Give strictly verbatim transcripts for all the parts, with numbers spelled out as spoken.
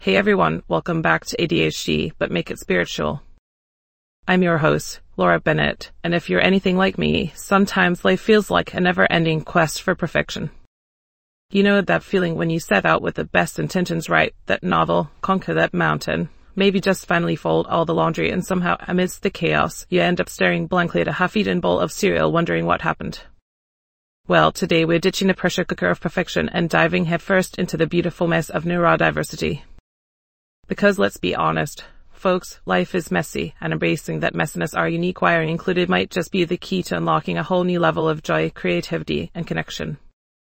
Hey everyone, welcome back to A D H D, but make it spiritual. I'm your host, Laura Bennett, and if you're anything like me, sometimes life feels like a never-ending quest for perfection. You know that feeling when you set out with the best intentions, right? That novel, conquer that mountain, maybe just finally fold all the laundry, and somehow amidst the chaos, you end up staring blankly at a half-eaten bowl of cereal wondering what happened. Well, today we're ditching the pressure cooker of perfection and diving headfirst into the beautiful mess of neurodiversity. Because let's be honest, folks, life is messy, and embracing that messiness, our unique wiring included, might just be the key to unlocking a whole new level of joy, creativity, and connection.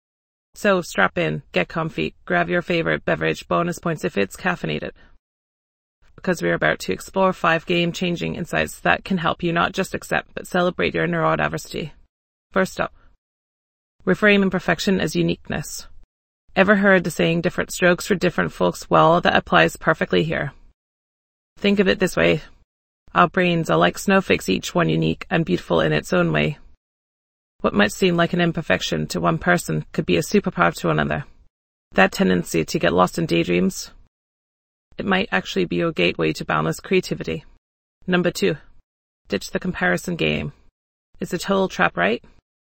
So strap in, get comfy, grab your favorite beverage, bonus points if it's caffeinated. Because we're about to explore five game-changing insights that can help you not just accept, but celebrate your neurodiversity. First up, reframe imperfection as uniqueness. Ever heard the saying, different strokes for different folks? Well, that applies perfectly here. Think of it this way. Our brains are like snowflakes, each one unique and beautiful in its own way. What might seem like an imperfection to one person could be a superpower to another. That tendency to get lost in daydreams, it might actually be your gateway to boundless creativity. Number two, ditch the comparison game. It's a total trap, right?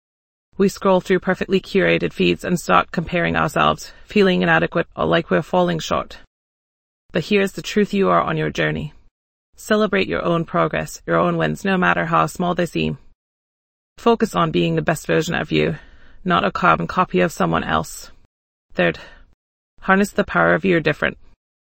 We scroll through perfectly curated feeds and start comparing ourselves, feeling inadequate or like we're falling short. But here's the truth: you are on your journey. Celebrate your own progress, your own wins, no matter how small they seem. Focus on being the best version of you, not a carbon copy of someone else. Third, harness the power of your different.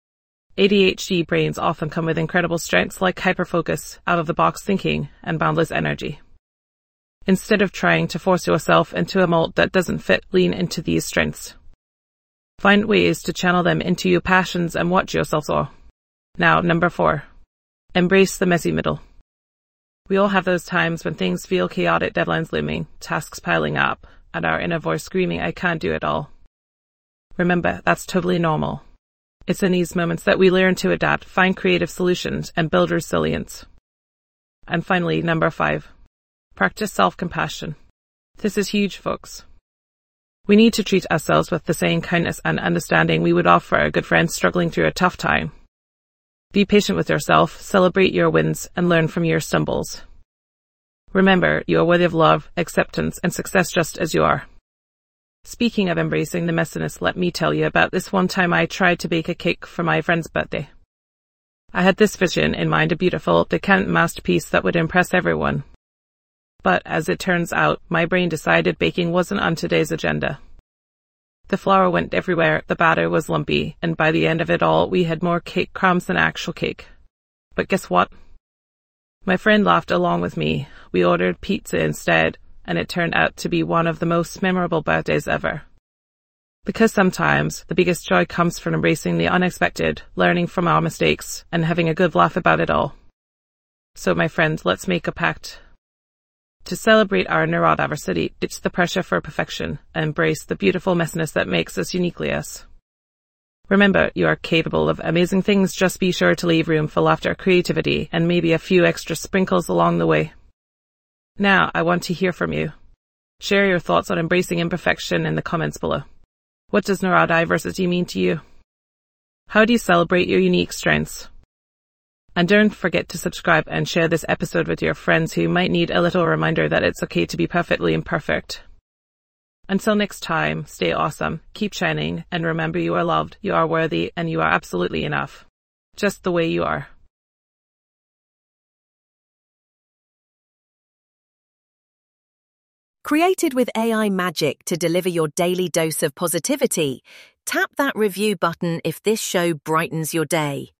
A D H D brains often come with incredible strengths like hyperfocus, out-of-the-box thinking, and boundless energy. Instead of trying to force yourself into a mold that doesn't fit, lean into these strengths. Find ways to channel them into your passions and watch yourself soar. Now, number four, embrace the messy middle. We all have those times when things feel chaotic, deadlines looming, tasks piling up, and our inner voice screaming, I can't do it all. Remember, that's totally normal. It's in these moments that we learn to adapt, find creative solutions, and build resilience. And finally, number five, practice self-compassion. This is huge, folks. We need to treat ourselves with the same kindness and understanding we would offer a good friend struggling through a tough time. Be patient with yourself, celebrate your wins, and learn from your stumbles. Remember, you are worthy of love, acceptance, and success just as you are. Speaking of embracing the messiness, let me tell you about this one time I tried to bake a cake for my friend's birthday. I had this vision in mind, a beautiful, decadent masterpiece that would impress everyone. But as it turns out, my brain decided baking wasn't on today's agenda. The flour went everywhere, the batter was lumpy, and by the end of it all, we had more cake crumbs than actual cake. But guess what? My friend laughed along with me. We ordered pizza instead, and it turned out to be one of the most memorable birthdays ever. Because sometimes the biggest joy comes from embracing the unexpected, learning from our mistakes, and having a good laugh about it all. So my friends, let's make a pact. To celebrate our neurodiversity, ditch the pressure for perfection, and embrace the beautiful messiness that makes us uniquely us. Remember, you are capable of amazing things, just be sure to leave room for laughter, creativity, and maybe a few extra sprinkles along the way. Now, I want to hear from you. Share your thoughts on embracing imperfection in the comments below. What does neurodiversity mean to you? How do you celebrate your unique strengths? And don't forget to subscribe and share this episode with your friends who might need a little reminder that it's okay to be perfectly imperfect. Until next time, stay awesome, keep shining, and remember, you are loved, you are worthy, and you are absolutely enough. Just the way you are. Created with A I magic to deliver your daily dose of positivity, tap that review button if this show brightens your day.